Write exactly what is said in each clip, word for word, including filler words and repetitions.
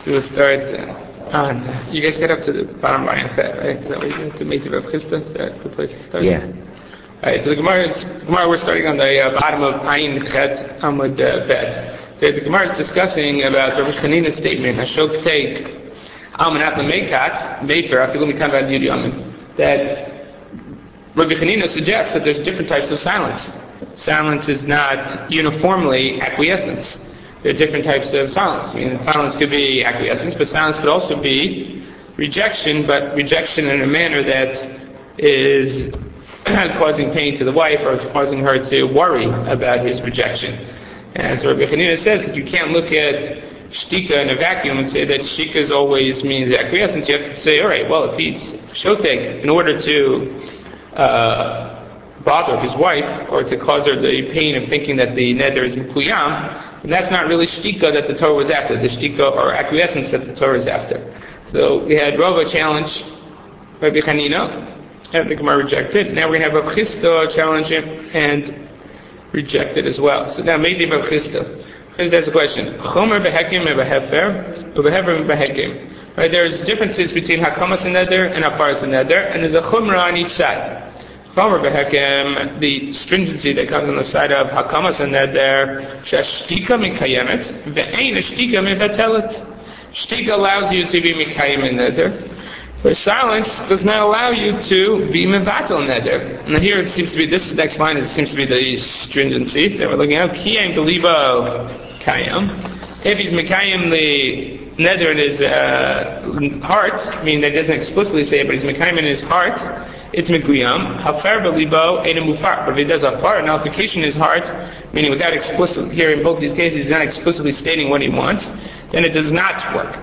We'll start uh, on. You guys get up to the bottom line of that, right? Is that what you to make the Rav Chisda? Is that a good place to start? Yeah. All right. So the Gemara is the Gemara. We're starting on the uh, bottom of Ayin Chet Amud uh, Bet. The, the Gemara is discussing about Rav Chanina's statement. Hashok take Almanat Lemekat Mefer Afilu Mikan Vad Yud Yamin. That Rav Chanina suggests that there's different types of silence. Silence is not uniformly acquiescence. There are different types of silence. I mean, silence could be acquiescence, but silence could also be rejection, but rejection in a manner that is causing pain to the wife or causing her to worry about his rejection. And so Rabbi Chanina says that you can't look at shtika in a vacuum and say that shtika always means acquiescence. You have to say, all right, well, if he's shotek, in order to uh, bother his wife or to cause her the pain of thinking that the neder is mukuyam, and that's not really shtika that the Torah was after, the shtika or acquiescence that the Torah is after. So we had Rava challenge Rabbi Chanina, and the Gemara rejected. Now we're going to have Rav Chisda challenge him and reject it as well. So now maybe Rav Chisda. Chisda has a question. Chomer behekim behefer, behefer behekim. Right, there's differences between hakamas and neder and hafaras and neder, and there's a chumrah on each side. Chomer behekim, the stringency that comes on the side of hakamas and neder, shashtika mikayemet, ve'ein shtika mivatelet. Shtika allows you to be mikayem in neder, but silence does not allow you to be mevatel neder. And here it seems to be, this next line it seems to be the stringency that we're looking at. Kiyem belibo kayem. If he's mikayem the neder in his uh, heart, meaning that he doesn't explicitly say it, but he's mikayem in his heart, it's meguyam. Hafer belibo ein mufar. But if he does a far nullification in his heart, meaning without explicitly, here in both these cases he's not explicitly stating what he wants, then it does not work.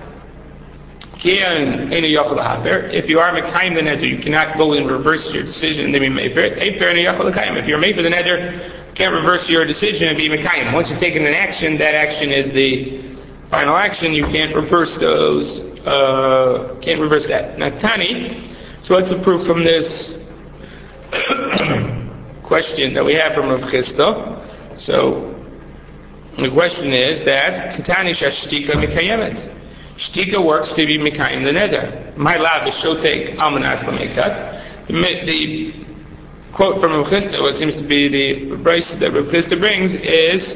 If you are mekayim the neder, you cannot go and reverse your decision and then be made for it. If you're made for the neder, you can't reverse your decision and be mekayim. Once you've taken an action, that action is the final action. You can't reverse those. Uh, can't reverse that. Now, Tani. So what's the proof from this question that we have from Rav Chisda? So the question is that Katani shashtika mekayemet. Shtika works to be mekayim the neder. My lab is shotek almanas lamekat. The quote from Rav Chisda, what seems to be the brace that Rav Chisda brings, is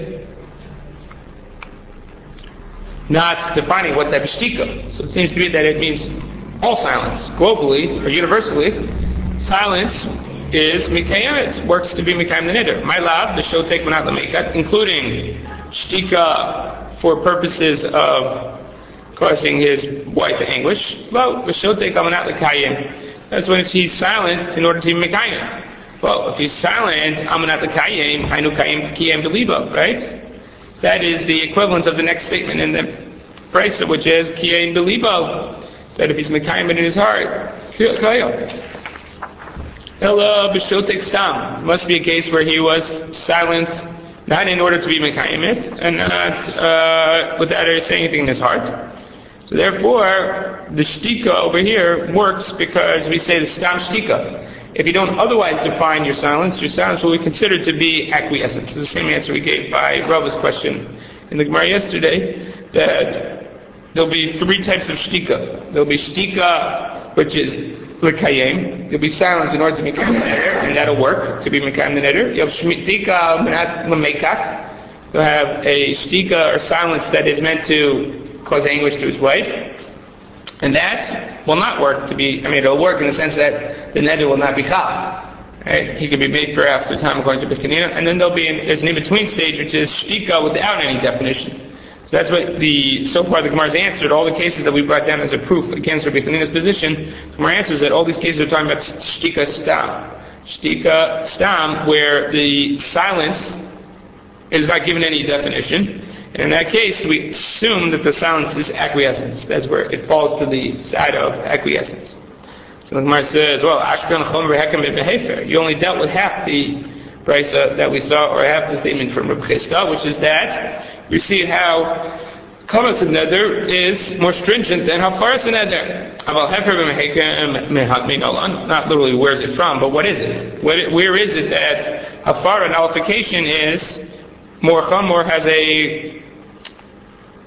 not defining what type of shtika. So it seems to be that it means all silence, globally or universally. Silence is mekayemet, works to be mekayim the neder. My lab, the shotek manat lamekat, including shtika for purposes of causing his wife anguish. Well, the shotek manat lekayim. That's when he's silent in order to be mekayim. Well, if he's silent, amanat lekayim, hainu kayim kiyem belibo, right? That is the equivalent of the next statement in the brisa, which is kiyem belibo. That if he's mekayim in his heart, Ella b'shotek stam. It must be a case where he was silent, not in order to be mekayim it, and not uh, without saying anything in his heart. So therefore, the shtika over here works because we say the stam shtika. If you don't otherwise define your silence, your silence will be considered to be acquiescence. It's the same answer we gave by Rava's question in the Gemara yesterday, that there'll be three types of shtika. There'll be shtika, which is l'kayem. There'll be silence in order to make the neder, and that'll work to be mekayim the neder. You have shtika menas l'mekat. You'll have a shtika or silence that is meant to cause anguish to his wife, and that will not work to be. I mean, it'll work in the sense that the neder will not be chal. Right? He can be made for after time according to Rabbi Chanina, and then there'll be an, there's an in-between stage, which is shtika without any definition. So that's what the, so far the Gemara's answered all the cases that we brought down as a proof against Rabbi Chanina's position. The Gemara answers that all these cases are talking about shtika stam. Shtika stam, where the silence is not given any definition. And in that case, we assume that the silence is acquiescence. That's where it falls to the side of acquiescence. So the Gemara says, well, Ashkan Chomer Hekem Behefer. You only dealt with half the brisa that we saw, or half the statement from Rav Chisda, which is that we see how kamas and neder is more stringent than how faras and neder. Aval hefer b'mehekem, not literally where's it from, but what is it? Where is it that hafara nullification is more chamor, has a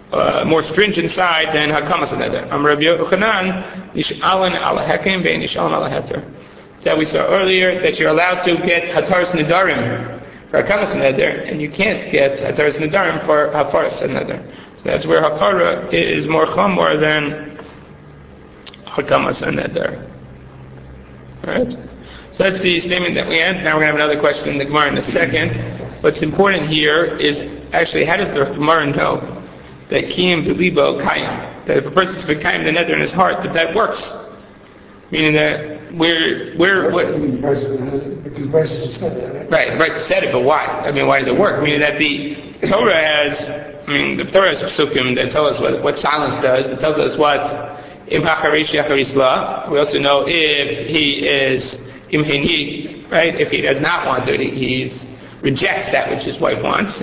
uh, more stringent side than Hakamas Neder. Am Rabbi Yochanan, Nish'alan ala Hekim ve'en Nish'alan ala Heter. That we saw earlier, that you're allowed to get Hataras Nedarim for Hakamas Neder, and you can't get Hataras Nedarim for Hafaras Neder. So that's where Hafara is more chamor than Hakamas Neder. Alright? So that's the statement that we end. Now we're going to have another question in the Gemara in a second. What's important here is actually, how does the Gemara know that Kiyim B'libo Kayim, that if a person's Kayim the Neder in his heart, that that works? Meaning that we're, we're, what? Because Bryce just said that, right? Right, Bryce said it, but why? I mean, why does it work? Meaning that the Torah has, I mean, the Torah has psukim that tell us what, what silence does. It tells us what Im HaCharish Yacharisla. We also know if he is Im Hini, right? If he does not want to, he he's, rejects that which his wife wants.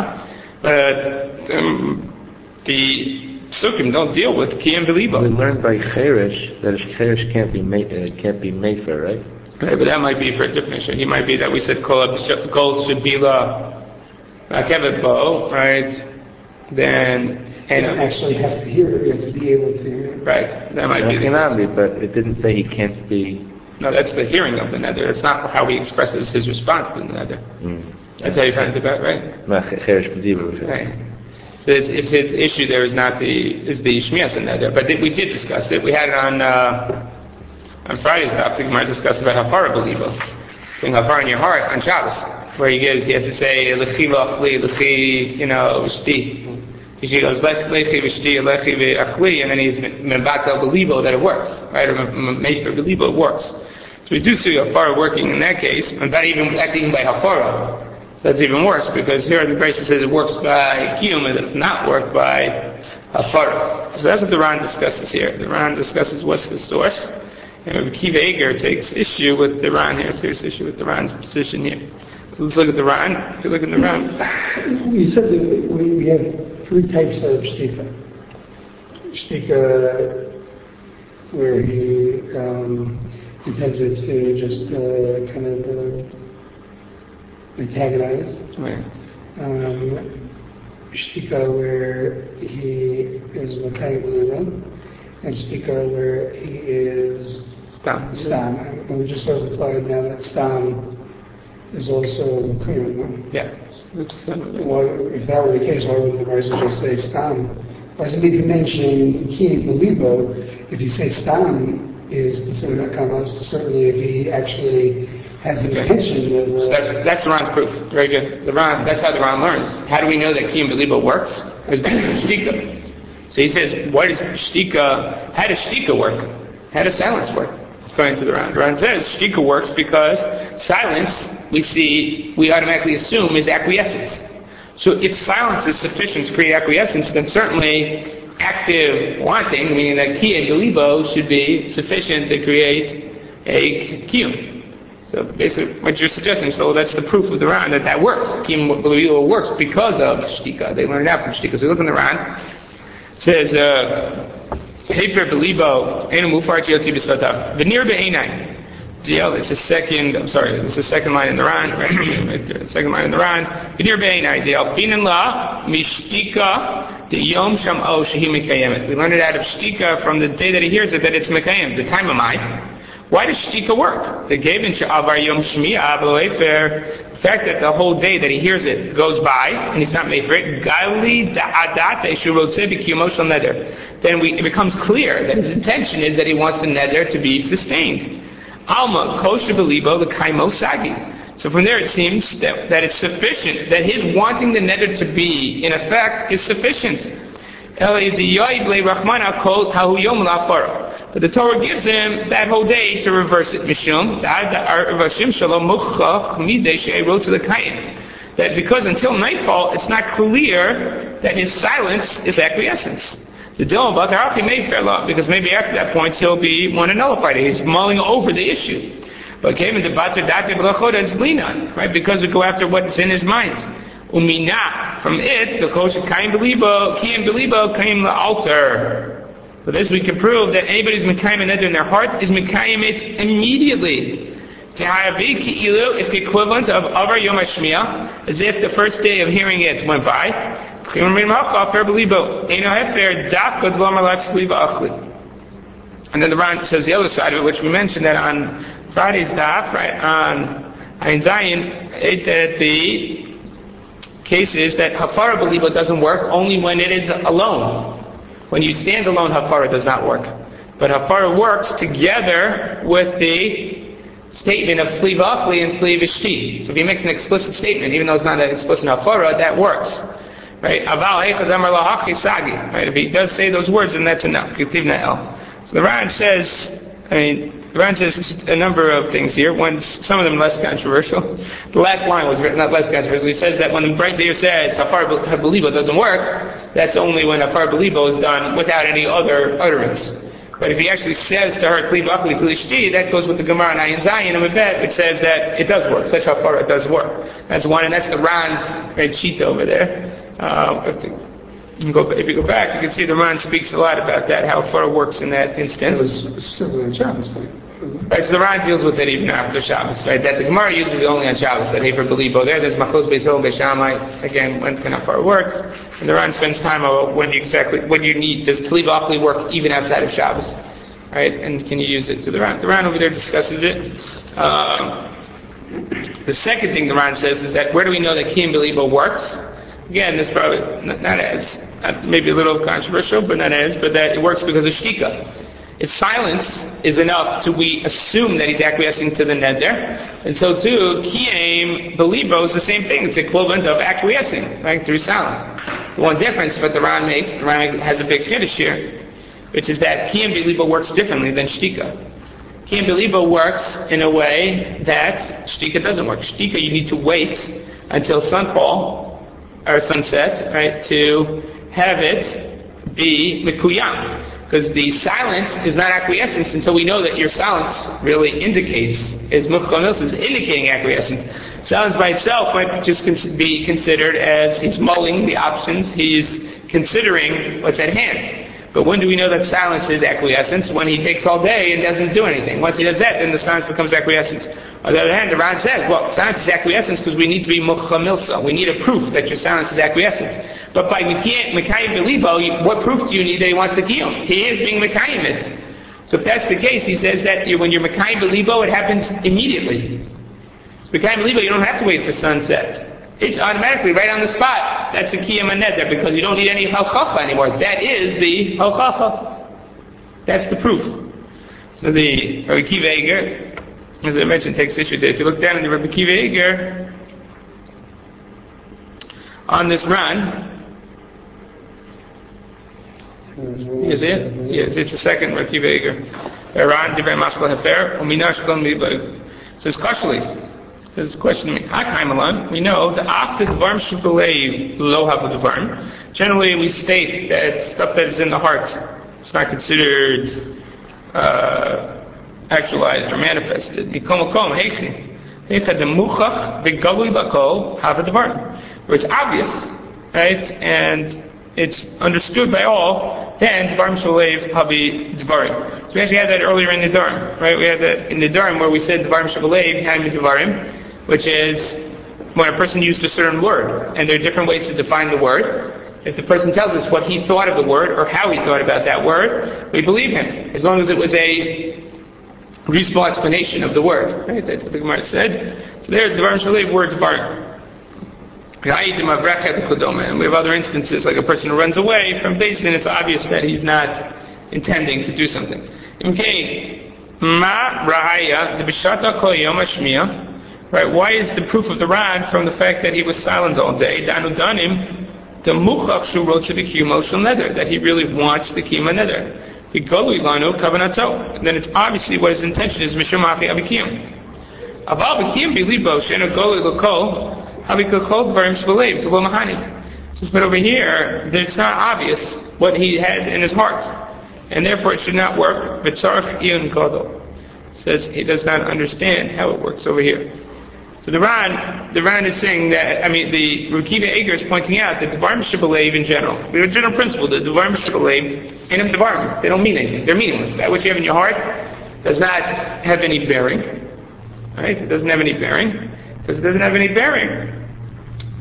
But um, the Psukim don't deal with Kiyam B'libo. We learned by Cheresh that Cheresh can't be made, uh, can't be made for, right? Right, but that might be for a different issue. He might be that we said Kol Shabila Akevet Bo, right? Then you don't actually have to hear it. You have to be able to hear it. Right, that might yeah, be the cannot be, but it didn't say he can't be. No, that's the hearing of the Neder. It's not how he expresses his response to the Neder. Mm. That's how you find it about, right? Right. So it's, it's his issue there is not the is the Shmias and Neder, but we did discuss it. We had it on uh, on Friday's topic. We might discuss about Hafara B'libo, putting Hafara in your heart on Shabbos, where he gives he has to say Lechi Lachli Lechi, you know, Shti. He goes Lechi V'Shti Lechi V'Achli, and then he's Mebatel B'libo that it works, right? Or Mefer B'libo it works. So we do see Hafara working in that case, and that even actually even by Hafara. So that's even worse, because here the Grace says it works by Kiyum and it's not worked by Hafara. So that's what the Ran discusses here. The Ran discusses what's the source. And Rabbi Kiva Eger takes issue with the Ran here, serious issue with the Ran's position here. So let's look at the Ran. If you look at the Ran. You said that we, we have three types of shtika. Shtika where he um, intends it to just uh, kind of uh, antagonize. Right. Um, shtika where he is Makai B'libo, and shtika where he is Stam. Stam. And we just sort of applied now that Stam is also Makuyim. Yeah. Well, if that were the case, why wouldn't the Raisa just say Stam? Why does it need to mention Ki B'libo if you say Stam is considered Hakamas? Certainly if he actually has an intention of... Uh, so that's, that's the Ran's proof. Very good. The Ran, that's how the Ran learns. How do we know that Kiyum B'libo works? Because Shtika. So he says, what is Shtika? How does Shtika work? How does silence work? According to the Ran. The Ran says Shtika works because silence, we see, we automatically assume is acquiescence. So if silence is sufficient to create acquiescence, then certainly active wanting, meaning that Kiyum B'libo should be sufficient to create a Kiyum. So basically, what you're suggesting, so that's the proof of the Ran that that works. Kiyum B'libo works because of Shtika. They learned that from Shtika. So you look in the Ran. It says, Hefer B'libo Einu Mufar Yotzi B'Svatav V'nir Be'einai. It's the second. I'm sorry. It's the second line in the Ran. Right there, the second line in the Ran. V'nir Be'einai. Diel Binan La Mishtika Yom Sham'o Shehi Mekayemet. We learned it out of Shtika from the day that he hears it that it's Mekayem. The time of I. Why does Shtika work? The Gavin Sha'avar Yom Shmi'a B'Loefer. The fact that the whole day that he hears it goes by and he's not made for it. Gali Da'adate Shurotze B'Kiyumo Shel Neder. Then we, it becomes clear that his intention is that he wants the Neder to be sustained. Alma Kosher B'Libo L'Kaimo Sagi. So from there it seems that, that it's sufficient, that his wanting the Neder to be in effect is sufficient. But the Torah gives him that whole day to reverse it. That because until nightfall, it's not clear that his silence is acquiescence. The Dilma Bakarachi may fair law, because maybe after that point he'll be want to nullify it. He's mulling over the issue. But came into Batar Date B'Lachot as Linan, right? Because we go after what's in his mind. Umina, from it, the Kosher Kaim B'Libo, Kiyim B'Libo, Kaim La'alter. For this we can prove that anybody who's Mekayim Neder in their heart is Mekayim it immediately. Tehayavi Ki'ilu, if the equivalent of Avar Yom HaShmiya, as if the first day of hearing it went by. And then the Ran says the other side of it, which we mentioned that on Friday's daf, right, on Ein Zayin, it, that the case is that Hafara Belibo doesn't work only when it is alone. When you stand alone, Hafara does not work. But Hafara works together with the statement of Tzli V'Achli and Tzli V'Shti. So if he makes an explicit statement, even though it's not an explicit Hafara, that works. Right? Right? If he does say those words, then that's enough. So the Ran says, I mean, the Ran says a number of things here. One, some of them less controversial. The last line was not less controversial. He says that when the Brisa here says Hafar Belibo doesn't work, that's only when Hafar Belibo is done without any other utterance. But if he actually says to her, Tzli V'Achli, Tzli V'Shti, that goes with the Gemara in Ayin Zayin and Mebet, which says that it does work. Such Hafara does work. That's one, and that's the Ran's red sheet over there. Uh, if, you go, if you go back, you can see the Ran speaks a lot about that, how Hafara works in that instance. It was specifically on Shabbos, right? So the Ran deals with it even after Shabbos, right? That the Gemara uses it only on Shabbos. That Hefer Belibo there, there's Machlos Beis Hillel Beis Shammai. Again, when can Hafara work? And the Ran spends time on when you exactly when you need. Does Tzli V'Achli work even outside of Shabbos? Right, and can you use it? So the Ran, the Ran over there discusses it. Um, the second thing the Ran says is that where do we know that Kiyum Belibo works? Again, this probably not, not as, not, maybe a little controversial, but not as, but that it works because of Shtika. If silence is enough to we assume that he's acquiescing to the neder, and so too, Kiyum Belibo is the same thing. It's equivalent of acquiescing, right, through silence. The one difference that the Ran makes, the Ran has a big chiddush here, which is that Kiyum Belibo works differently than Shtika. Kiyum Belibo works in a way that Shtika doesn't work. Shtika, you need to wait until sunfall, or sunset, right, to have it be Mikuyam. Because the silence is not acquiescence until we know that your silence really indicates, is Mukhkamils is indicating acquiescence. Silence by itself might just be considered as he's mulling the options, he's considering what's at hand. But when do we know that silence is acquiescence? When he takes all day and doesn't do anything. Once he does that, then the silence becomes acquiescence. On the other hand, the Ran says, well, silence is acquiescence because we need to be mukhkamilsa. We need a proof that your silence is acquiescence. But by Mekayim Belibo, what proof do you need that he wants the kiyum? He is being Mekayim it. So if that's the case, he says that when you're Mekayim Belibo, it happens immediately. Mekayim Belibo, you don't have to wait for sunset. It's automatically right on the spot. That's the kiyum and neder because you don't need any halchacha anymore. That is the halchacha. That's the proof. So the Rabbi Akiva Eiger, as I mentioned, takes issue there. If you look down in the Rabbi Akiva Eiger on this Ran, is it? Yes, it's the second Rabbi Akiva Eiger. Ran divrei maskal hefer uminash kol mibay. Says kashli. Says question me. We know that after Dvarim Shebelev lo hava Dvarim, generally we state that stuff that is in the heart is not considered uh, actualized or manifested. Where it's obvious, right, and it's understood by all, then Dvarim Shebelev havi Dvarim. So we actually had that earlier in the Dvarim, right? We had that in the Dvarim where we said Dvarim Shebelev havi Dvarim, which is when a person used a certain word, and there are different ways to define the word. If the person tells us what he thought of the word or how he thought about that word, we believe him, as long as it was a reasonable explanation of the word. Right? That's what the Gemara said. So there, Dvarim Shebelev, words Dvarim. And we have other instances, like a person who runs away from Beis Din, it's obvious that he's not intending to do something. Okay, Ma Rahaya, the Bishata Kol Yom Hashmiya. Right? Why is the proof of the Ran from the fact that he was silent all day? Danu Danim, the Muchach Shu wrote to the Kiyum Shel Neder, that he really wants the Kiyum Neder. The Golui Lanu Kavanato. And then it's obviously what his intention is, Mishum Afi Abikiyum. Aval Bikiyum Bilibo Shena Golui Lokol Abikachol Dvarim Shebelev Telo Mahani. Says, but over here, it's not obvious what he has in his heart. And therefore it should not work. V'tzarech Iyun Gadol. Says he does not understand how it works over here. So the Ran, the Ran is saying that, I mean, the Rabbi Akiva Eiger is pointing out that Dvarim Shebelev in general, the general principle, the Dvarim Shebelev, and if Dvarim, they don't mean anything. They're meaningless. That which you have in your heart does not have any bearing. Right? It doesn't have any bearing. Because it doesn't have any bearing,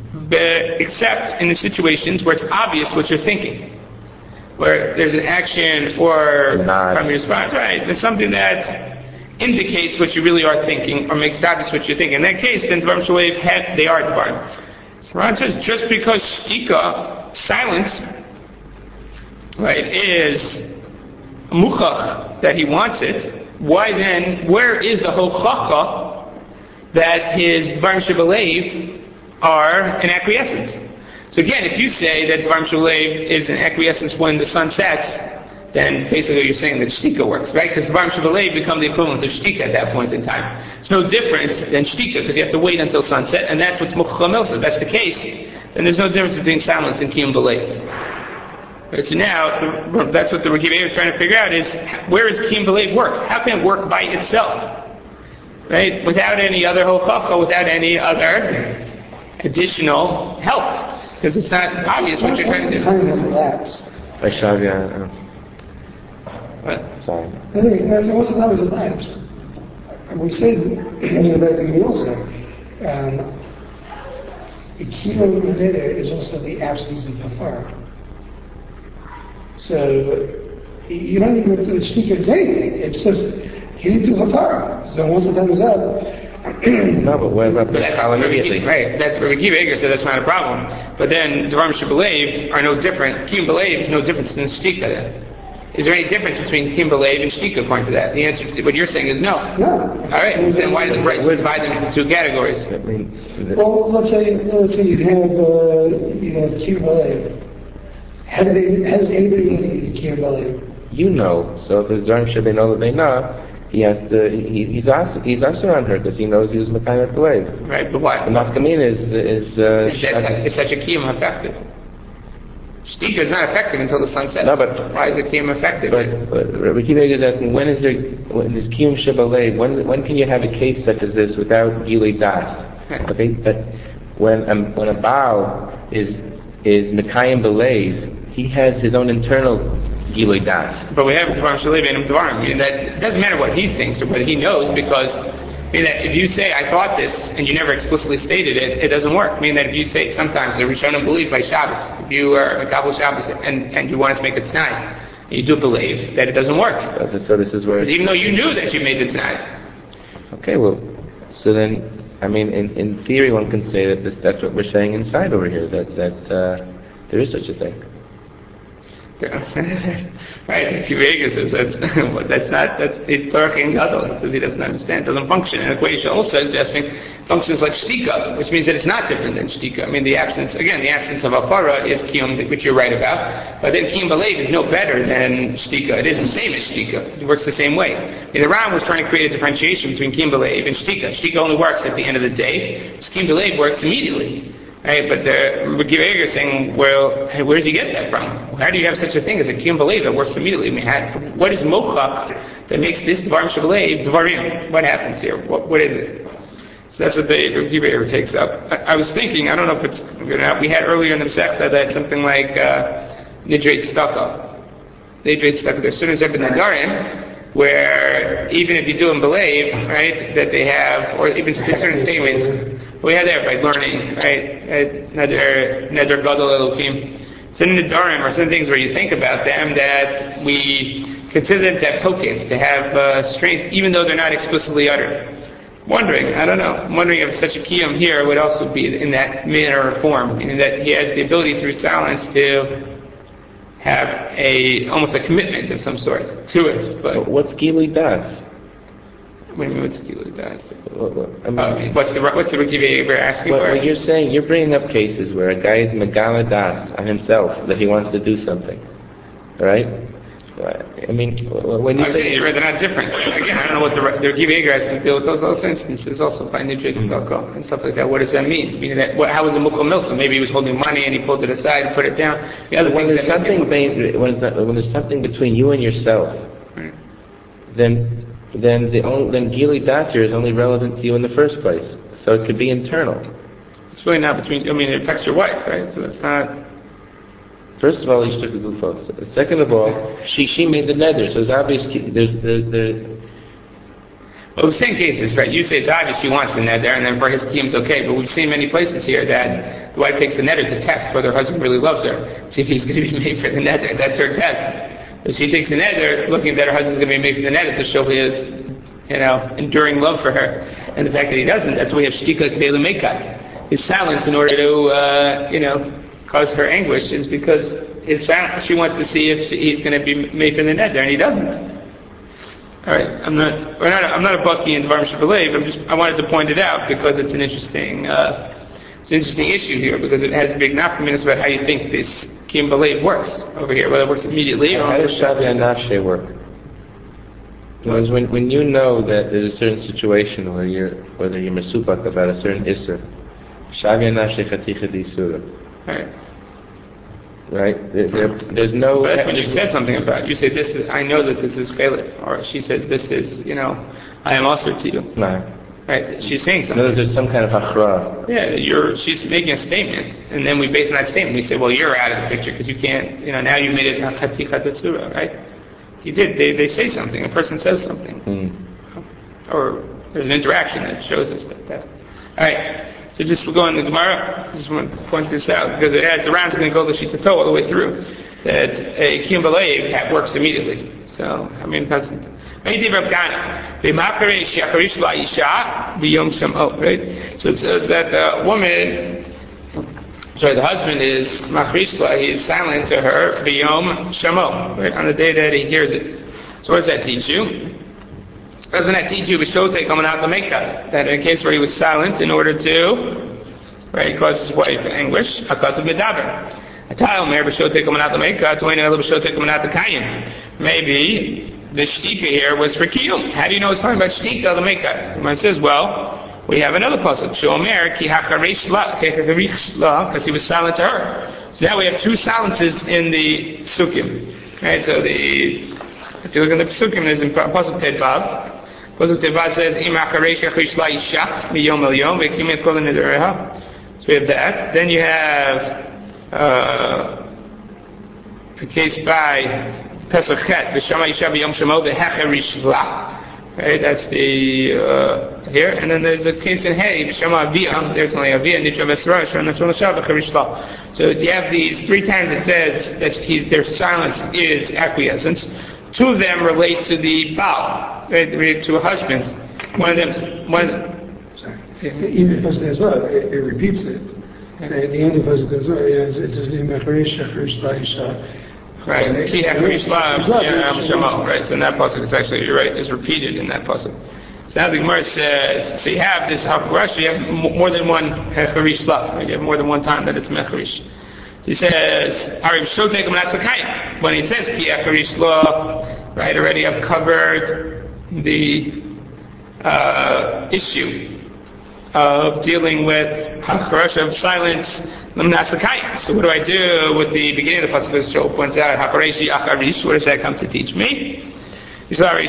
except in the situations where it's obvious what you're thinking, where there's an action or from your response, right? There's something that indicates what you really are thinking or makes it obvious what you're thinking. In that case, then Dvarim Shalev, they are Dvarim. So Ron says just because shtika, silence, right, is muchach, that he wants it, why then, where is the hochacha that his Dvarim Shalev are an acquiescence? So again, if you say that Dvarim Shalev is an acquiescence when the sun sets, then basically you're saying that shtika works, right? Because Dvarim Shalev become the equivalent of shtika at that point in time. It's no different than shtika because you have to wait until sunset, and that's what's muchach milsa. If that's the case, then there's no difference between silence and kiyum b'leiv. Right, so now, the, that's what the Rekiv Eiger is trying to figure out is, where does kiyum b'leiv work? How can it work by itself? Right? Without any other hochacha, without any other additional help. Because it's not obvious what you're trying to do. Time overlaps. I shall, yeah. What? Sorry. I think there was time has elapsed. And we said in the beginning also, um, the kiyum b'leiv is also the absence of hafara. So you don't even go to the shtika anything. It's just he didn't do hafara. So once the time is up. No, but what about but that's immediately? Right. That's where Rekiv Eiger said that's not a problem. But then Dvarim Shalev are no different. Kiyum b'leiv is no different than shtika. Then is there any difference between kiyum b'leiv and shtika according to that? The answer, what you're saying, is no. No. All right. Then why did the Brisa divide them into two categories? I mean, well, let's say let's say you have uh, you have kiyum b'leiv. How do they? How does anybody know kiyum b'leiv? You know. So if his Dvarim Shalev know that they know, he has to. He, he's asked. He's asked around her because he knows he was Mekayim b'leiv. Right. But why? The nafkamina is is. Uh, is that, is such a kiyum effective? Shtika is not effective until the sun sets. No, but why is the kiyum effective? But, but Rekiv Eiger is asking, when is there, when is kiyum shebalev? When when can you have a case such as this without gilui das? Right. Okay, but when um, when a baal is is mekayim belev, he has his own internal gilui das. But we have Dvarim Shalev and Dvarim. Meaning that it doesn't matter what he thinks or what he knows, because meaning that if you say I thought this and you never explicitly stated it, it doesn't work. Meaning that if you say sometimes the Rishonim believe by Shabbos, if you are a Kabbalah Shabbos and, and you wanted to make a t'nai, you do believe that it doesn't work. So this is where, even though you knew that you made the t'nai. Okay, well, so then, I mean, in, in theory, one can say that this, that's what we're saying inside over here, that that uh, there is such a thing. Right, Rekiv Eiger says that's, that's not, that's, he's talking gadol. He says he doesn't understand, it doesn't function. And the Equation also suggesting functions like shtika, which means that it's not different than shtika. I mean, the absence, again, the absence of afara is kiyum, which you're right about, but then kiyum b'leiv is no better than shtika. It is the same as shtika. It works the same way. And the Ram was trying to create a differentiation between kiyum b'leiv and shtika. Shtika only works at the end of the day. Kiyum b'leiv works immediately. Right, but the Rekiv Eiger is saying, well, hey, where does he get that from? How do you have such a thing as a kiyum b'leiv that works immediately? I mean, how, what is mochach that makes this dvarim sheb'leiv dvarim? What happens here? What, what is it? So that's what the Rekiv Eiger takes up. I, I was thinking, I don't know if it's good enough. We had earlier in the Masechta that something like uh, nidrate staka. Nidrate staka. There's certain Zeb Nadarim where even if you do them b'leiv, right, that they have, or even certain statements. We had there by learning, right? Neder Neder Gadol Elokim. Certain Nedarim are some things where you think about them that we consider them to have tokens, to have uh, strength, even though they're not explicitly uttered. Wondering, I don't know. I'm wondering if such a kiyum here would also be in that manner or form, meaning that he has the ability through silence to have a almost a commitment of some sort to it. But, but what's gilui das? What do you mean what's gilui das? I mean, uh, what's the what's the Rekiv Eiger asking what, for? What you're saying, you're bringing up cases where a guy is megala das on himself that he wants to do something, all right? I mean, when you I'm say saying they're not different. Again, I don't know what the the Rekiv Eiger has to deal with those those instances. Also, by nidrate mm-hmm. and stuff like that. What does that mean? Meaning that what, how was the muchach milsa? Maybe he was holding money and he pulled it aside and put it down. The other when there's something between, when, when there's something between you and yourself, right. then. then the only, then gilui das here is only relevant to you in the first place. So it could be internal. It's really not between, I mean, it affects your wife, right? So it's not... First of all, he took the gufos. Second of all, she she made the nether, so it's obvious there's... There, there, Well, we've seen cases, right? You'd say it's obvious she wants the neder, and then for his kiyum it's okay. But we've seen many places here that the wife takes the neder to test whether her husband really loves her. See if he's going to be made for the neder. That's her test. But she takes the neder, looking that her husband's going to be made for the neder to show his, you know, enduring love for her. And the fact that he doesn't, that's why we have shtika k'dei l'meikat. His silence in order to, uh, you know, cause her anguish is because his silence, she wants to see if she, he's going to be made for the neder, and he doesn't. All right, I'm not, we're not I'm not a bucky in Dvarim Shebelev. I'm just, I wanted to point it out because it's an interesting, uh, it's an interesting issue here because it has big nafkaminus about how you think this kiyum belev works over here, whether it works immediately or. How does Shavya Nafshe work? Because when when you know that there's a certain situation where you're whether you're mesupak about a certain isser, Shavya Nafshe Chaticha D'Isura. Right. Right? There, there, there's no. But that's when you said something about it. You say this is. I know that this is chalif, or she says this is. You know, I am also to you. No. Right? She's saying something. No, there's some kind of hachra. Yeah, you're. She's making a statement, and then we base on that statement. We say, well, you're out of the picture because you can't. You know, now you made it chaticha d'sura, right? You did. They they say something. A person says something, Mm. or there's an interaction that shows us that. that. All right. So just we're going to the Gemara. I just want to point this out because it has, the round's going to go the shita toe all the way through. That a kiyum belev works immediately. So I mean, that's. Right? So it says that the woman, sorry, the husband is machrishla, he is silent to her b'yom shamo, right, on the day that he hears it. So what does that teach you? Doesn't that teach you b'shote coming out the makeup? That in a case where he was silent in order to, right, cause his wife anguish, hakatzah medaber. A tile mer b'shote coming out the makeup, twain another b'shote coming out the kayin. Maybe the shtika here was for kiyum. How do you know it's talking about shtika the makeup? It says, well, we have another pasuk. Shomer ki hacharish la, because he was silent to her. So now we have two silences in the psukim. Right? So the if you look in the psukim, there's in pasuk Tedvav. Pasuk Tedvav says, "Im hacharish hacharish la isha miyom el yom ve'kim et kol nedereha." So we have that. Then you have uh, the case by Pesach Chet, V'shama Yisha B'yom Shemo V'hecherish La. Right, that's the, uh, here. And then there's a case in Hey, V'shama Aviyah, there's only Aviyah, Nitra V'sra, Shana Nasron Hashav, V'cherish La. So you have these three times it says that he, their silence is acquiescence. Two of them relate to the Baal, right, relate to a husband. One of them, one, sorry. Even Pesach as well, it, it repeats it. At the end of Pesach as well, it says, V'cherish, V'cherish La Isha. Right, Ki HaKarish Lav, Shamo, right? So in that pasuk, it's actually, you're right, it's repeated in that pasuk. So now the Gemara says, so you have this Hafurash, you have more than one Hecharish Lav, right? You have more than one time that it's Mecharish. So he says, Arib Shotek Manasakayim. When he says Ki HaKarish Lav, right, already I've covered the uh, issue of dealing with Hafurash of silence. So what do I do with the beginning of the pasuk? As Joel points out, Hachareshi Acharish. Where does that come to teach me? That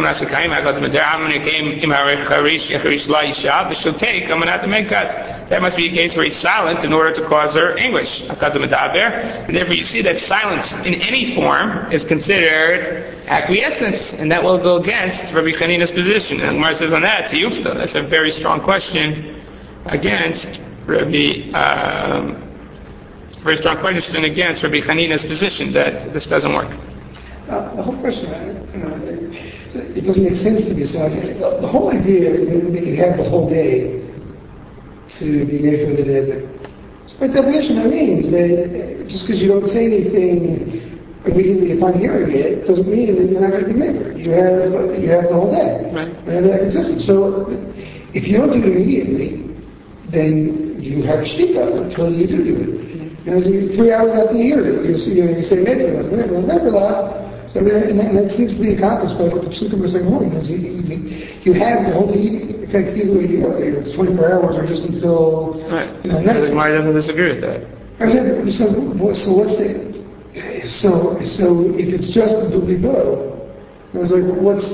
must be a case where he's silent in order to cause her anguish. And therefore, you see that silence in any form is considered acquiescence, and that will go against Rabbi Chanina's position. And Gemara says on that, Tiyufta, that's a very strong question against Rabbi, um, very strong question against Rabbi Chanina's position that this doesn't work. Uh, the whole question, uh, it doesn't make sense to me. So I, the whole idea that you have the whole day to be made for the neder. By definition, that means that just because you don't say anything immediately upon hearing it doesn't mean that you're not going to be made. You have you have the whole day. Right. And that exists. So if you don't do it immediately, then you have shtika until you do do it. You know, three hours after you hear it, you, you, know, you say never, never, never lot. So that, and, that, and that seems to be accomplished by what the psukim are saying. Because you, you, you have the whole effect either way you go. It's twenty-four hours or just until. Right. You know, the Gemara doesn't disagree with that. Right. So, so what's the? So so if it's just the libo, I was like, what's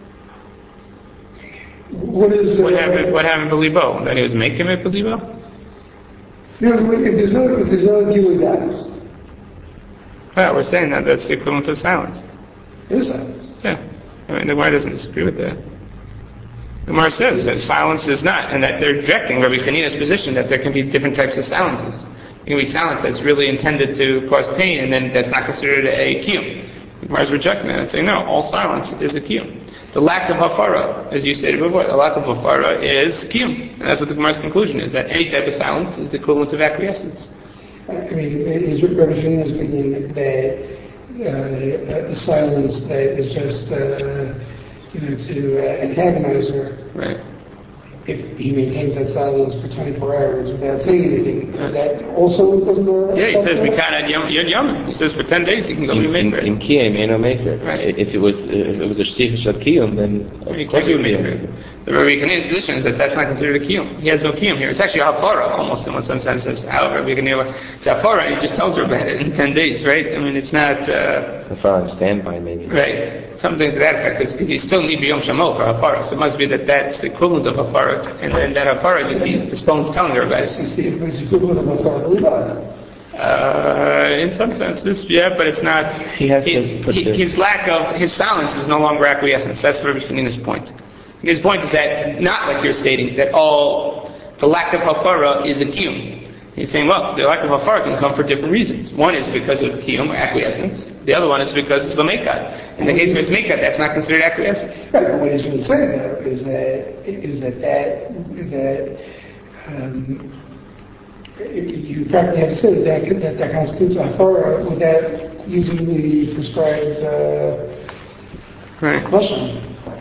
what is? What uh, happened? What happened to Libo? That he was making it Libo? You know, if there's no if there's no Gilui Datis. Yeah, we're saying that that's the equivalent of silence. It is silence. Yeah. I mean, the Gemara doesn't disagree with that. The Gemara says that silence is not, and that they're rejecting Rabbi Chanina's position that there can be different types of silences. There can be silence that's really intended to cause pain, and then that's not considered a kiyum. The Gemara is rejecting that and saying, no, all silence is a kiyum. The lack of hafara, as you stated before, the lack of hafara is kiyum. And that's what the Gemara's conclusion is, that any type of silence is the equivalent of acquiescence. I mean, is Rabbi Chanina's opinion that uh, the silence that is just, uh, you know, to uh, antagonize her, right? If he maintains that silence for twenty-four hours without saying anything, that also doesn't... Uh, yeah, he says, we can't add yom, yom. He says, for ten days, he can go be mefer. In kiyum, ain't no mefer. Right. If it was, if it was a shticha shel kiyum, then of he course can't it be would be mefer. The Rabbi Chanina's position is that that's not considered a kiyum. He has no kiyum here. It's actually a hafara, almost in some senses. How Rabbi Chanina, it's hafara, and he just tells her about it in ten days, right? I mean, it's not... Uh, hafara on standby, maybe. Right. Something to that effect, because you still need biyom shamo for hafara. So it must be that that's the equivalent of hafara, and then that hafara, you see, his bones telling her about it. It's the equivalent of hafara. Uh, in some sense, this, yeah, but it's not. He has his, to put he, this. his lack of, his silence is no longer acquiescence. That's Rabbi Chanina's point. His point is that, not like you're stating, that all, the lack of hafara is a kiyum. He's saying, well, the lack of hafara can come for different reasons. One is because of kiyum, acquiescence. The other one is because of a mekat. In the case where it's mekat, that's not considered acquiescence. Right, but what he's really saying though is that, is that that, that, um, you practically have to say that that, that, that constitutes a hafara without using the prescribed uh, right. lashon.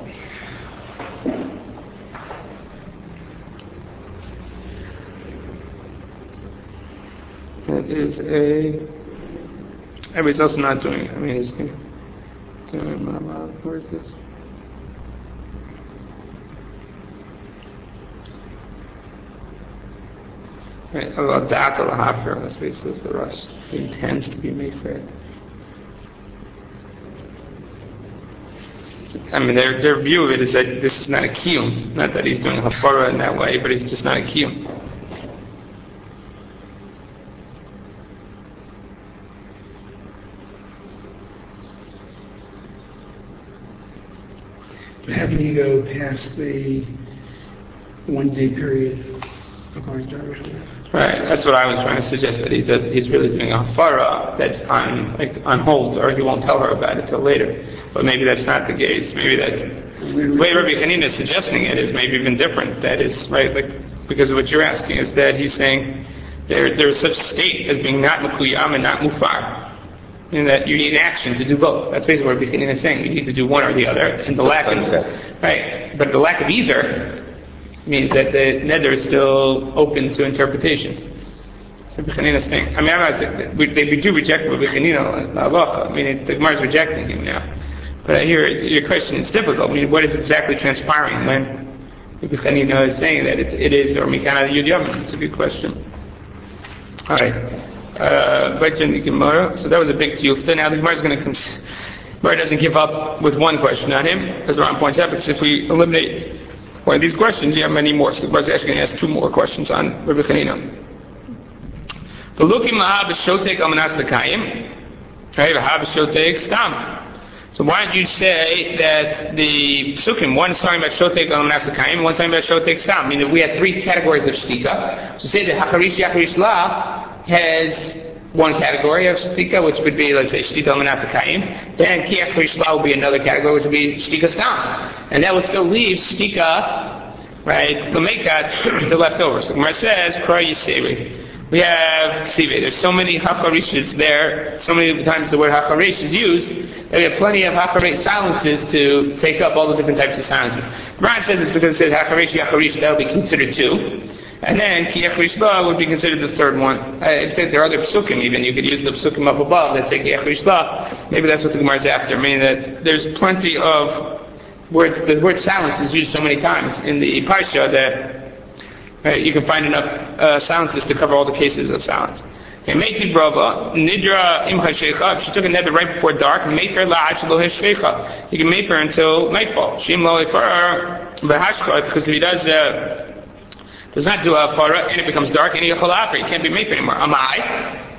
That is a. Everybody's also not doing it. I mean, it's doing. Where is this? Right, about that or hafir, that's basically the rush. He intends to be made for it. I mean, their their view of it is that this is not a kiyum. Not that he's doing hafara in that way, but it's just not a kiyum. How can you go past the one-day period according to Rabbi Chanina? Right, that's what I was trying to suggest. That he does, he's really doing a hafara that's on like on hold, or he won't tell her about it till later. But maybe that's not the case. Maybe that the way Rabbi Chanina is suggesting it is maybe even different. That is right, like because of what you're asking is that he's saying there there's such a state as being not mukuyam and not mufar. And that you need an action to do both. That's basically what Rabbi Chanina is saying. You need to do one or the other, and the lack of right, but the lack of either means that the neder is still open to interpretation. So Rabbi Chanina's thing. I mean, I'm not saying we, they we do reject Rabbi Chanina. I mean, it, the Gemara is rejecting him now. But I hear your question. It's difficult. I mean, what is exactly transpiring when Rabbi Chanina is saying that it, it is or mikana yud yom? It's a good question. All right. Uh, so that was a big tiyufta. Now the Gemara is going to. Cons- Gemara doesn't give up with one question on him, as the Ram points out. Because if we eliminate one of these questions, you have many more. So the Gemara is actually going to ask two more questions on Rabbi Chanina. The looking mahab shotek amanas lekayim, right? Mahab shotek stam. So why don't you say that the psukim, one is talking about shotek amanas lekayim, one is talking about shotek stam? I mean, that we have three categories of shtika. So say that hakarish yakarish la has one category of shtika, which would be, let's say, shtita al-manat ka'im. Then kiyach rishla would be another category, which would be shtika stam. And that would still leave shtika, right, l'mekat, the leftover. So Gemara says, kra yiseri. We have ksive. There's so many hakarishas there, so many times the word hakarish is used, that we have plenty of hakarish silences to take up all the different types of silences. The Ran says it's because it says hakarish, yakarish, that will be considered two. And then Kiyach Rishla would be considered the third one. I think there are other psukim even. You could use the psukim up above that say Kiyach Rishla. Maybe that's what the Gemara is after. Meaning that there's plenty of words. The word silence is used so many times in the Parsha that right, you can find enough uh, silences to cover all the cases of silence. Okay, Meiti Brava, Nidra Imcha Sheikha. If she took a nether right before dark, make her la'ach lo heshvecha. You can make her until nightfall. Shim lo efer v'hashcha, because if he does. Uh, does not do a hafara, and it becomes dark, and he can't be made anymore. Am I?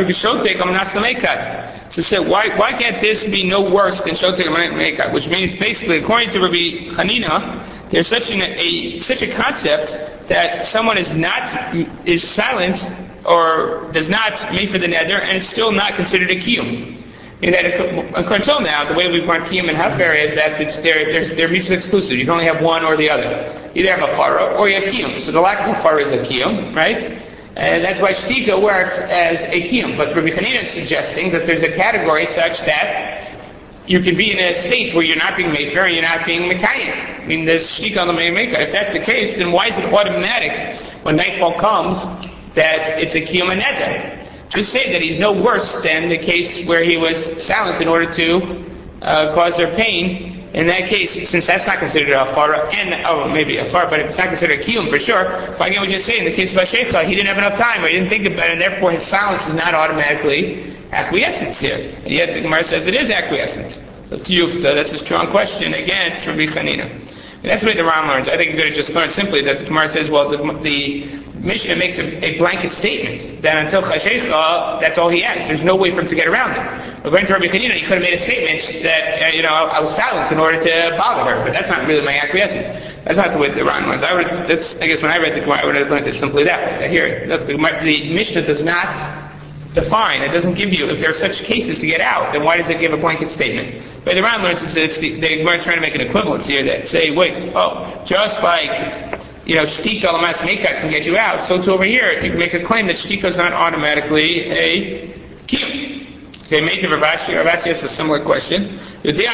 So say, why why can't this be no worse than shotek amanas mekat? Which means basically, according to Rabbi Chanina, there's such an, a such a concept that someone is not is silent or does not make for the neder, and it's still not considered a kiyum. And that until now, the way we've learned kiyum and hafer is that it's, they're, they're, they're mutually exclusive. You can only have one or the other. Either have a para or you have kiyum. So the lack of a para is a kiyum, right? And that's why shtika works as a kiyum. But Rabbi Hanina is suggesting that there's a category such that you can be in a state where you're not being mefer and you're not being mekayim. I mean, there's shtika on the mefer. If that's the case, then why is it automatic when nightfall comes that it's a kiyum and neder? Just say that he's no worse than the case where he was silent in order to uh, cause their pain. In that case, since that's not considered a far, and oh, maybe a far, but it's not considered a kiyum for sure. But again, we just say in the case of Ashefta, he didn't have enough time, or he didn't think about it, and therefore his silence is not automatically acquiescence here. And yet the Gemara says it is acquiescence. So tiyufta, that's a strong question against Rabbi Hanina. And that's the way the Ram learns. I think you could have just learned simply that the Gemara says, well, the, the Mishnah makes a, a blanket statement that until Chashecha, that's all he has. There's no way for him to get around it. According to Rabbi Hanina, he could have made a statement that, uh, you know, I, I was silent in order to bother her, but that's not really my acquiescence. That's not the way the Ram learns. I would, that's, I guess when I read the Gemara, I would have learned it simply that way. Here, look, the, the Mishnah does not define, it doesn't give you, if there are such cases to get out, then why does it give a blanket statement? But the Ram learns is that it's the, the Gemara is trying to make an equivalence here that say, wait, oh, just like, you know, shtika lamas mekat can get you out, so too over here, you can make a claim that shtika is not automatically a kiyum. Okay, Meitav Ravashi, Ravashi has a similar question. If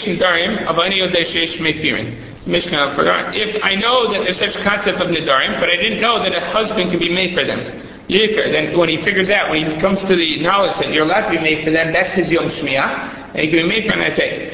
I know that there's such a concept of nidarim, but I didn't know that a husband can be made for them, then when he figures out, when he comes to the knowledge that you're allowed to be made for them, that's his Yom Shmiyah, and he can be made for on that day.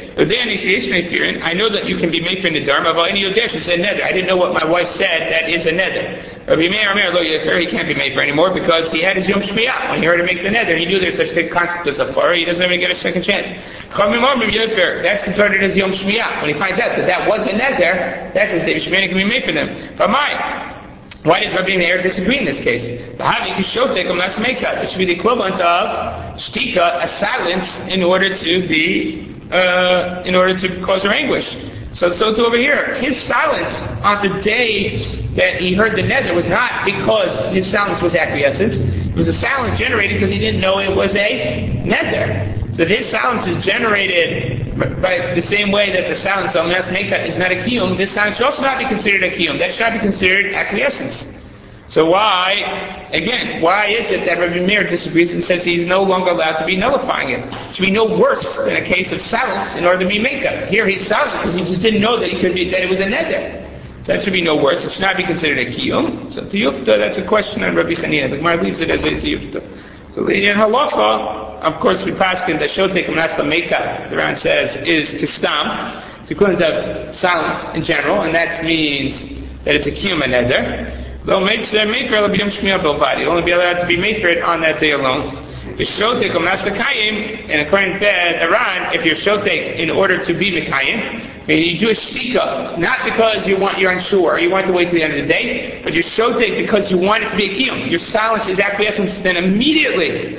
I know that you can be made for Nidarim, but any Yodesh is a neder. I didn't know what my wife said, that is a neder. Rabbi Meir Amir Lo Yecher, he can't be made for anymore because he had his Yom Shmiyah. When he heard him make the neder, he knew there's such a concept as a far, he doesn't even get a second chance. That's considered as Yom Shmiyah. When he finds out that that was a neder, that is the Shmiyah can be made for them. But mine. Why does Rabbi Meir disagree in this case? It should be the equivalent of shtika, a silence, in order to be, uh, in order to cause her anguish. So, so too over here, his silence on the day that he heard the neder was not because his silence was acquiescence. It was a silence generated because he didn't know it was a neder. So his silence is generated by the same way that the silence on Nas Mekat is not a kiyum. This silence should also not be considered a kiyum. That should not be considered acquiescence. So why, again, why is it that Rabbi Meir disagrees and says he's no longer allowed to be nullifying it? It should be no worse than a case of silence in order to be Mekat. Here he's silent because he just didn't know that he could be, that it was a neder. So that should be no worse. It should not be considered a kiyum. So tiyufta, that's a question on Rabbi Hanina. The Gemara leaves it as a tiyufta. So in halacha, of course, we pass in the shotek u'nas mekat. The Ran says is kistam. It's equivalent of silence in general, and that means that it's a kiyum and neder. They'll make their maker will be yom shmiyah bilvad. You'll only be allowed to be makered on that day alone. The shotek u'nas mekayim, and according to the Ran, if you're shotek in order to be mekayim, meaning you do a shtika, not because you want, you're unsure, you want to wait till the end of the day, but you're shotek because you want it to be a kiyum. Your silence is acquiescence, then immediately,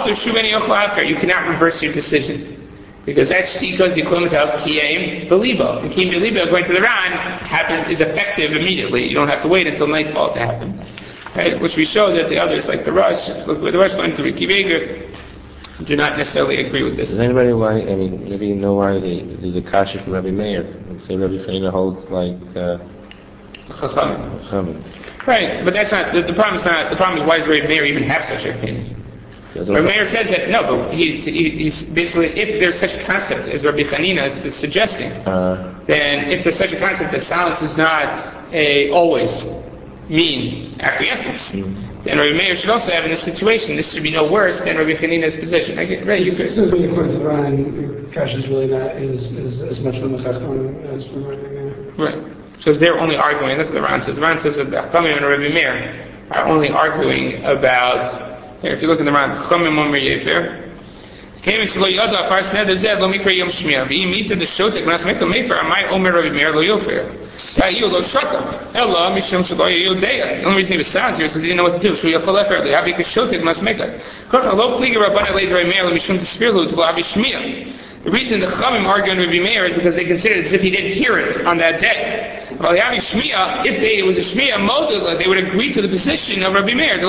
you cannot reverse your decision. Because that shtika is the equivalent of kiyam belibo. And kiyam belibo, according to the Ran, happen, is effective immediately. You don't have to wait until nightfall to happen. Right? Which we show that the others, like the Rush, look where the Rush went to Ricky Vega, do not necessarily agree with this. Does anybody why? I mean, maybe you know why they, there's a kasha from Rabbi Meir. Say Rabbi Hanina holds like uh, Chachamim. Right, but that's not the, the problem. Is not the problem. Is why does Rabbi Meir even have such an opinion? Rabbi Meir says that no, but he's, he, he's basically if there's such a concept as Rabbi Hanina is suggesting, uh, then if there's such a concept that silence is not a always mean acquiescence. Mm-hmm. Then Rabbi Meir should also have in this situation, this should be no worse than Rabbi Hanina's position. I get, right, you could. Certainly, according to the Ran, Kash is really not is, is as much from the Chacham as from Rabbi Meir. Right. Because they're only arguing, that's what the Ran says. The Ran says that the Chachamim and Rabbi Meir are only arguing about, here, if you look in the Ran, Chachamim Omer Yefer, came into lo yada afars neder zed lo mikra yom shmiyah. V'im mita the shotek nas mekam mefer amay omer Rabbi Meir lo yofer. Ta'yu lo shata. Ella mishum shelo yodea. The only reason he was silent here is because he didn't know what to do. Shu yachol efer li havi kashotek nas mekam. Kocha lo pligi rabbana leid Rabbi Meir lo mishum tispirlu to lo havi shmiyah. The reason the Chachamim argue on Rabbi Meir is because they consider it as if he didn't hear it on that day. If they, it was a Shmiya Modula, they would agree to the position of Rabbi Meir.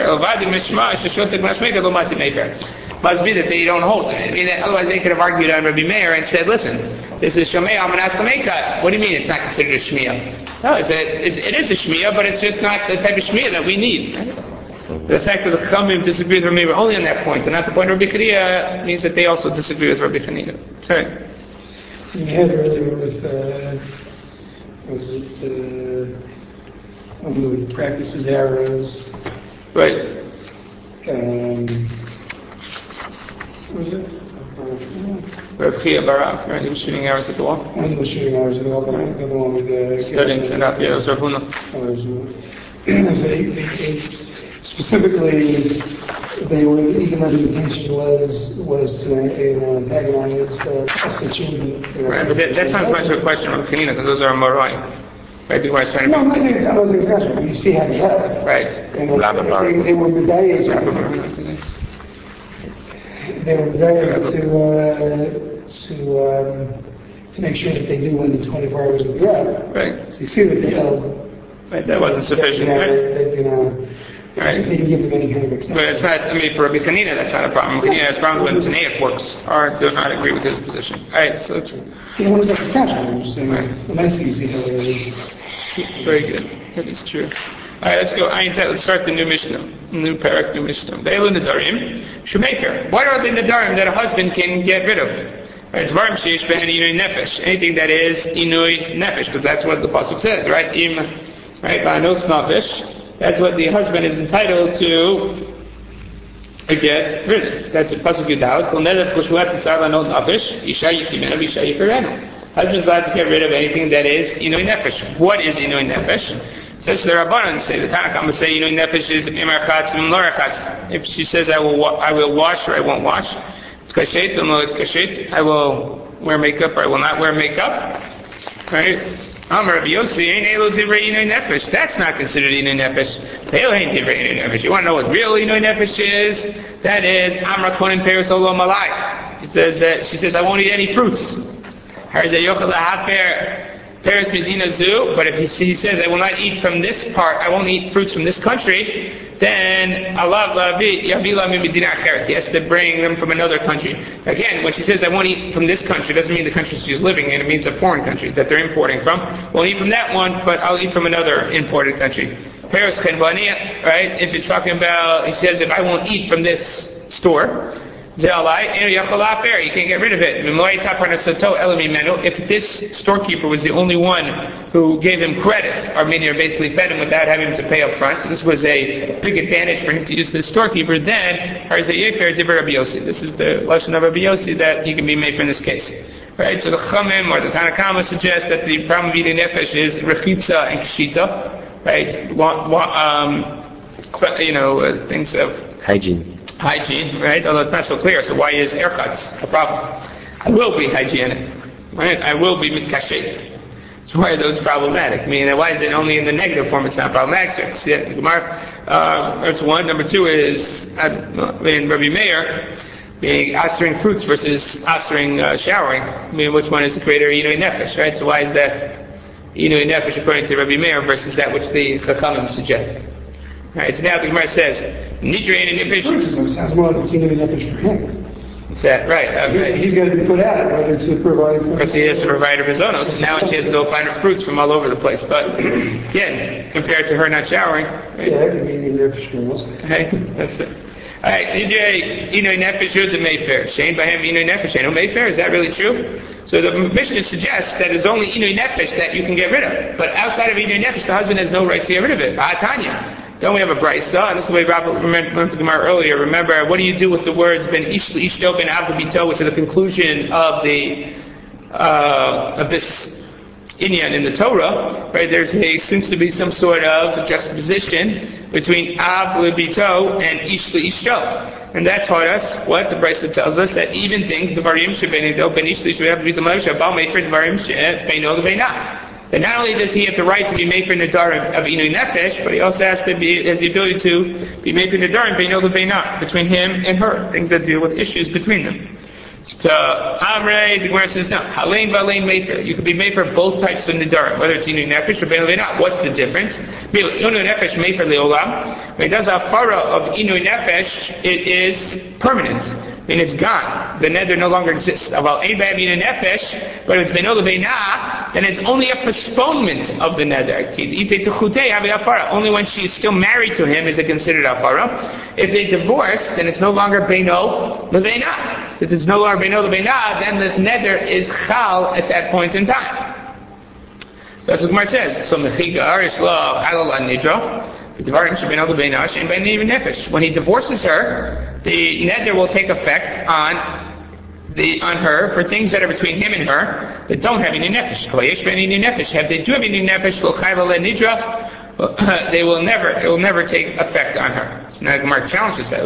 Must be that they don't hold it. I mean, otherwise they could have argued on Rabbi Meir and said, listen, this is Shomei Amanas Kameikat. What do you mean it's not considered a Shmiya? No, it's a, it's, it is a Shmiya, but it's just not the type of Shmiya that we need. The fact that the Chachamim disagree with Rabbi Meir only on that point, and not the point of Rabbi Chanina, means that they also disagree with Rabbi Chanina. Okay. We had earlier with, uh, was it, uh, um, practices arrows. Right. Um, what was it? Rav Chia Barak, right? He was shooting arrows at the wall. One was shooting arrows at the wall, but the other one with the... Studying Sanat, yeah, it was Rav Huna. They, they, they, specifically, they were, even though the intention was was to you know, antagonize the prostitute. Right, but that, that sounds much of a question of Kanina, because those are Morai. Right, the trying to no, I'm not saying I don't think it's not. You see how they have it. Right. And they, they, they were medayas. They were medayas to, uh, to, um, to make sure that they knew when the twenty-four hours would be up. Right. So you see that they held. Right, that wasn't sufficient. They, right? they, you know, right. They didn't give them any kind of extension. But it's not, I mean, for Rabbi Kanina, that's not a problem. Kanina has problems when Tanaic works, or does not agree with his position. Alright, so it's... You know, what is that discussion? I'm just saying, right. The nice thing you see how they... Very good. That is true. Alright, let's go. Let's start the new Mishnah. New parak, new Mishnah. Deilu Nadarim, Shumaker. What are the Nadarim that a husband can get rid of? Right, Dvarim Sheish Ben Inui Nefesh. Anything that is Inui Nefesh, because that's what the pasuk says, right? Im, right? Ba'anos Nefesh. That's what the husband is entitled to get rid of. That's the pasuk Yudal. Husband's allowed to get rid of anything that is Inui Nefesh. What is Inui Nefesh? Says the Rabbanan say, the Tanakhama say Inui Nefesh is Imarchatz and Lorakatz. If she says I will I will wash or I won't wash, it's kashet, it's kashet, I will wear makeup or I will not wear makeup. Right? Amar Rabbi Yossi, ain't elu divrei Inui Nefesh. That's not considered Inui Nefesh. Pale ain't divrei Inui Nefesh. You want to know what real Inui Nefesh is? That is Amar Konin Peres Olo Malai. She says that she says I won't eat any fruits. But if he, he says, I will not eat from this part, I won't eat fruits from this country, then Allah he has to bring them from another country. Again, when she says, I won't eat from this country, doesn't mean the country she's living in, it means a foreign country that they're importing from. Won't eat from that one, but I'll eat from another imported country. Paris Khenvania, right? If it's talking about, he says, if I won't eat from this store, you can't get rid of it. If this storekeeper was the only one who gave him credit, or meaning or basically fed him without having him to pay up front, so this was a big advantage for him to use the storekeeper, then this is the lesson of Rabbi Yossi that he can be made for in this case. Right? So the Chachamim or the Tanakhama suggest that the problem of eating nefesh is rechitza and kshita, right? Um, you know, uh, things of hygiene. Hygiene, right? Although it's not so clear, so why is erchatz a problem? I will be hygienic, right? I will be mitkashet. So why are those problematic? I mean, why is it only in the negative form it's not problematic? So, yeah, the Gemara, uh, that's one. Number two is, I mean, Rabbi Meir, being answering fruits versus answering uh, showering. I mean, which one is greater Inui Nefesh, right? So why is that Inui Nefesh according to Rabbi Meir versus that which the Chachamim suggest? Right, so now the Gemara says, Nidra Inui Nefesh. Sounds more like it's Inui Nefesh for him. That, right. Okay. He's going to be put out, right? To provide. Because he has to provide her his own. So now she has to go find her fruits from all over the place. But again, compared to her not showering. Right? Yeah, that could be Inui Nefesh for most. Right, that's it. Alright, Nidra Inui Nefesh is the Mayfair. Shane by him Inui Nefesh. Ain't no Mayfair, is that really true? So the Mishnah suggests that it's only Inui Nefesh that you can get rid of. But outside of Inui Nefesh, the husband has no right to get rid of it. Tanya. Then we have a brisa, and this is the way Rabbi learned the Gemara earlier. Remember, what do you do with the words ben ish ishto ben av bito, which are the conclusion of the uh, of this inyan in the Torah? Right? There's a seems to be some sort of juxtaposition between av bito and ish ishto, and that taught us what the brisa tells us, that even things dvarim shebenido ben ish ishto bito shabal mefer dvarim shebeino lebeina. That not only does he have the right to be made for Nadar of Inui Nefesh, but he also has to be has the ability to be made for Nadar and Beino Lebeina, between him and her, things that deal with issues between them. So Amrei, the Gemara says no. Halein v'alein mefer. You could be mefer both types of nidarim, whether it's inu nefesh or bein levinah. What's the difference? Inu nefesh mefer leolam. When it does a fara of inu nefesh, it is permanent. I mean, it's gone. The neder no longer exists. About ein b'ayim inu nefesh, but if it's bein levinah, then it's only a postponement of the neder. Only when she is still married to him is it considered a fara. If they divorce, then it's no longer beino levinah. Since it's no longer beino levinah, then the neder is chal at that point in time. So that's what Gemara says. So mechigar is lo halal an nidro. When he divorces her, the neder will take effect on the on her for things that are between him and her that don't have any nefesh. Have they do have any nefesh, they will never it will never take effect on her. So now Gemara challenges that.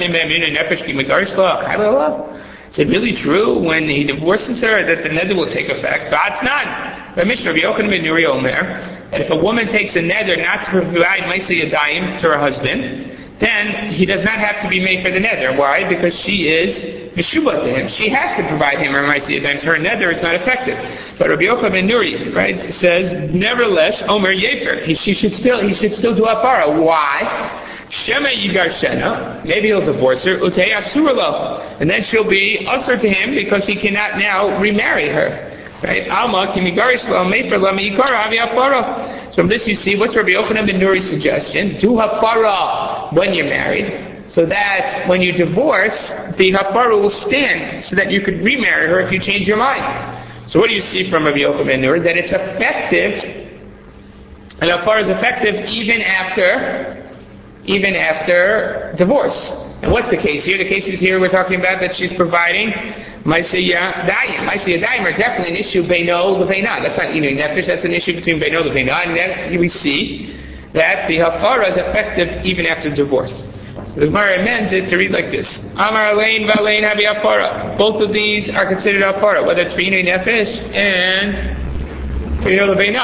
Is it really true when he divorces her that the neder will take effect? That's not. By Mishnah, Rabbi Yochanan ben Nuri Omer, that if a woman takes a neder not to provide Maaseh Yadayim to her husband, then he does not have to be made for the neder. Why? Because she is Meshubah to him. She has to provide him her Maaseh Yadayim, so her neder is not effective. But Rabbi Yochanan ben Nuri, right, says, nevertheless, Omer Yefer, he, she should still, he should still do Afara. Why? Shema Yigarshena, maybe he'll divorce her, Utei Asuralo, and then she'll be usher to him because he cannot now remarry her. Right? Alma Kimigarish Lo Mefer Lama Yikara Havi Hafara. So from this you see, what's Rabbi Yochanan ben Nuri's suggestion? Do Hafara when you're married, so that when you divorce, the Hafara will stand, so that you could remarry her if you change your mind. So what do you see from Rabbi Yochanan ben Nuri? That it's effective, and Hafara is effective even after even after divorce. And what's the case here? The case is here we're talking about that she's providing Maaseh Yadayim. Maaseh Yadayim are definitely an issue beino levinah. That's not inu nefesh, that's an issue between beino levinah. And then we see that the hafara is effective even after divorce. So the Gemara amends it to read like this. Amar alein v'alein habi hafara. Both of these are considered hafara, whether it's for inu nefesh and when it comes to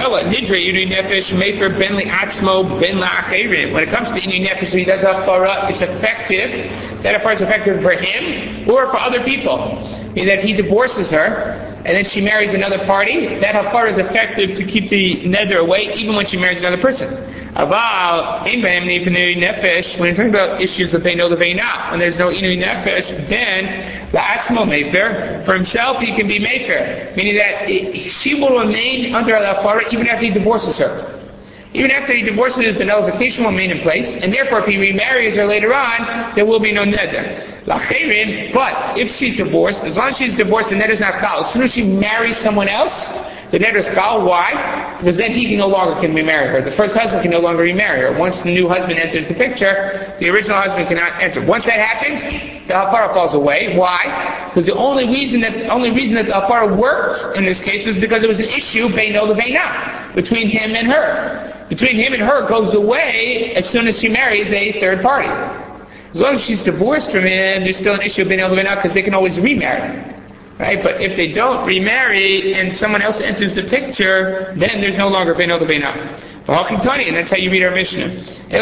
inu nefesh, he does hafara, it's effective. That hafara is effective for him or for other people. Meaning that he divorces her and then she marries another party, that hafara is effective to keep the neder away even when she marries another person. About when you're talking about issues of beino levinah, when there's no inu nefesh, then la'atzmo mefer, for himself he can be mefer, meaning that it, she will remain under the hafara even after he divorces her. Even after he divorces, the nullification will remain in place, and therefore if he remarries her later on, there will be no neder. Lacherim, but if she's divorced, as long as she's divorced, the neder is not chal. As soon as she marries someone else, the neder is chal. Why? Because then he can no longer can remarry her. The first husband can no longer remarry her. Once the new husband enters the picture, the original husband cannot enter. Once that happens, the hafara falls away. Why? Because the only reason that the only reason that the hafara works in this case was because it was an issue beino levinah, between him and her. Between him and her goes away as soon as she marries a third party. As long as she's divorced from him, there's still an issue of beino levinah because they can always remarry. Right? But if they don't remarry and someone else enters the picture, then there's no longer beino levinah. And that's how you read our Mishnah.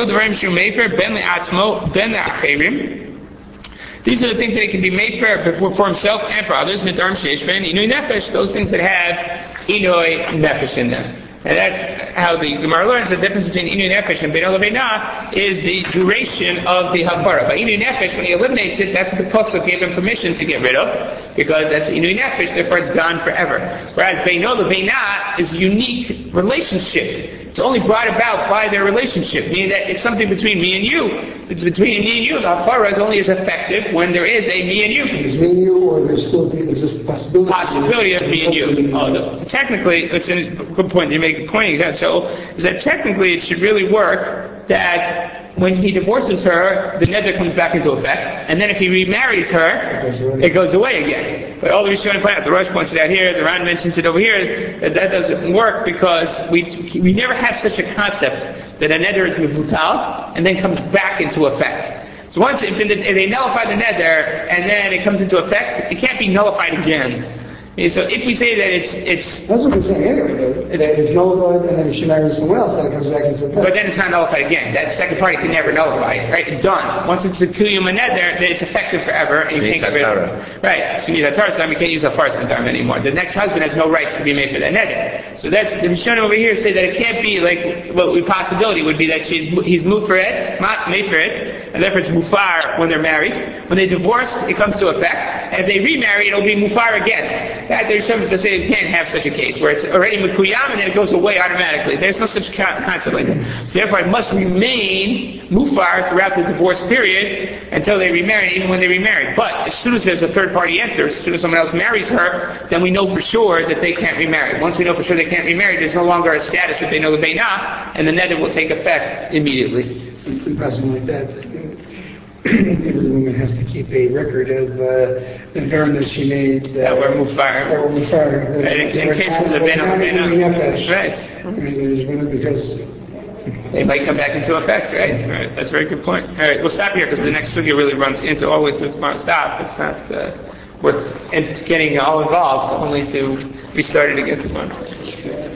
These are the things that it can be made for, for himself and for others. Those things that have inoi nefesh in them. And that's how the Gemara learns the difference between inu nefesh and beino levinah is the duration of the hafara. By inu nefesh, when he eliminates it, that's what the pasuk gave him permission to get rid of, because that's inu nefesh, therefore it's gone forever. Whereas beino levinah is a unique relationship. It's only brought about by their relationship, meaning that it's something between me and you. It's between me and you. The hafara is only as effective when there is a me and you. Is me and you, or there's still there's just possibility. Possibility of me and you. Oh, the, technically, it's a good point. You make a point exactly. So, is that technically it should really work that when he divorces her, the neder comes back into effect, and then if he remarries her, it goes away again. But all the Rishonim point out, the Rosh points it out here, the Ran mentions it over here, that that doesn't work because we we never have such a concept that a neder is mevutal and then comes back into effect. So once if they nullify the neder and then it comes into effect, it can't be nullified again. So if we say that it's it's That's what we're saying anyway, though, that it's nullified and then she marries someone else, then it comes back into effect. But then it's not nullified again. That second party can never nullify it, right? It's done. Once it's a kiyum and neder, then it's effective forever, and you can't get rid of it. Right. So you need a taras time, you can't use a faras time anymore. The next husband has no rights to be made for that neder. So that's the Rishonim over here say that it can't be like well, the possibility would be that she's he's moved for it, not made for it, and therefore it's mufar when they're married. When they divorce, it comes to effect, and if they remarry, it'll be mufar again. That there's some to say you can't have such a case where it's already mekuyam and then it goes away automatically. There's no such concept like that. So therefore, it must remain mufar throughout the divorce period until they remarry, even when they remarry. But as soon as there's a third party enters, as soon as someone else marries her, then we know for sure that they can't remarry. Once we know for sure they can't remarry, there's no longer a status that they know the beinah, and the neder will take effect immediately. Impossible like that. Every woman has to keep a record of uh, the germ that she made. Uh, that were mufar. That were mufar. Right, in, in cases of beinah. Right. Because they might come back into effect, right? Right. That's a very good point. All right, we'll stop here because the next sugya really runs into all the way through tomorrow. Stop. It's not uh, worth getting all involved, only to be started again tomorrow.